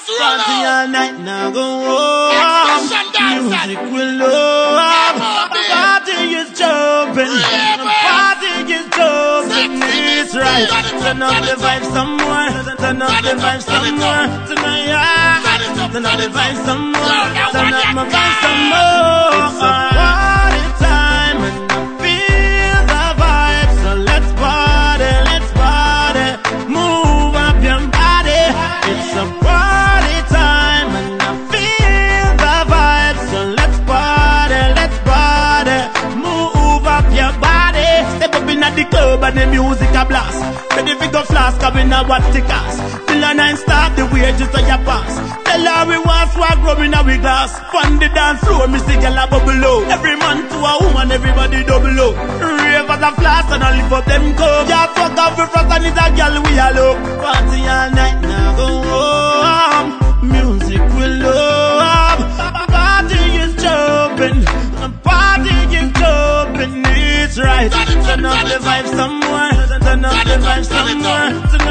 Party all night, now go home. Music will love. Party is jumping. Party is jumping. It's right. Turn up the vibe somewhere. Turn up the vibe somewhere. Tonight, turn up the vibe somewhere. Turn up my vibe some more. It's a party time and I feel the vibe. So let's party, let's party. Move up your body. It's a party time and I feel the vibe. So let's party, let's party. Move up your body. Step up in at the club and the music a blast. Ready for go flask, come in a watch the cast. Till a 9 start the way just on your pass. Tell her we want swag rubbing our glass. Fun the dance floor, me see girl a bubble low. Every man to a woman, everybody double low. Rave as a flash and I lift up them cups. Yeah, fuck off with frost and it's a girl we a look. Party all night, now go home. Music will love. Party is jumping. Party is jumping. It's right. Turn up the vibe somewhere. Turn up the vibe somewhere.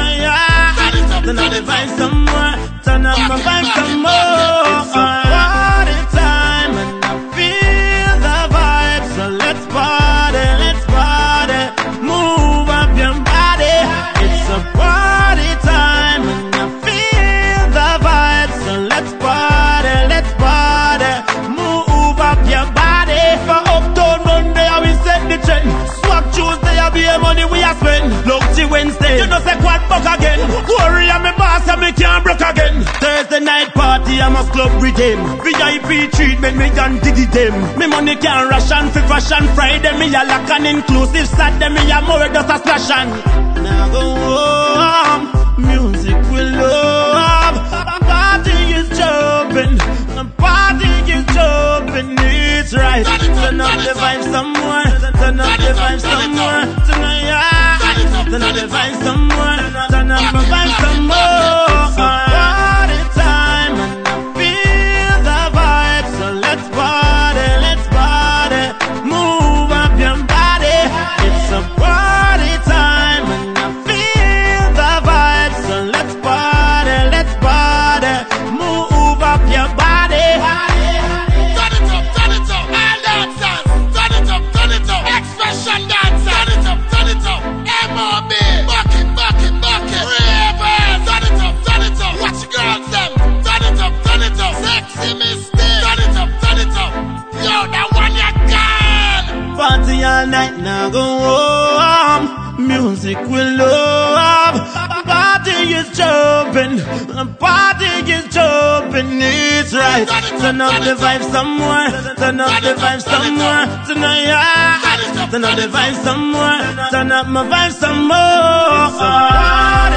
Tonight, turn up the vibe somewhere. Turn up my vibe some more. Party time and I feel the vibe. So let's party, let's party. Move up your body. It's a party time and I feel the vibe. So let's party, let's party. Move up your body. For Uptown Monday, I will set the trend. Swap Tuesday, I be a money we a spend. Lucky Wednesday, you know say quad buck again. Worry, I'm a boss and me can't broke again. Thursday night party, I'm a club redeem. VIP treatment, me done did it them. Me money can't ration for fashion Friday. Me a lock an inclusive Saturday. Me a more just a splash and now go home. Music will love. Party is jumping. Party is jumping. It's right. Turn up the vibe somewhere. Turn up the vibe somewhere. Tonight, turn up the vibe somewhere. Turn up my vibe some more. Party time and I feel the vibe. So let's party, let's party. Move up your body. It's a party time and I feel the vibe. So let's party, let's party. Move up your body. Turn it up, all dancers. Turn it up, expression dancers. Turn it up, MOB. Bucket, ravers. Turn it up, watch your girls them. Turn it up, sexy mistake. Turn it up, yo, that one you gone. Party all night, now go home. Music will love. Party is jumping. Party is jumping. It's right. Turn up the vibe somewhere. Turn up the vibe somewhere. Tonight, turn up the vibe somewhere. Turn up my vibe some more.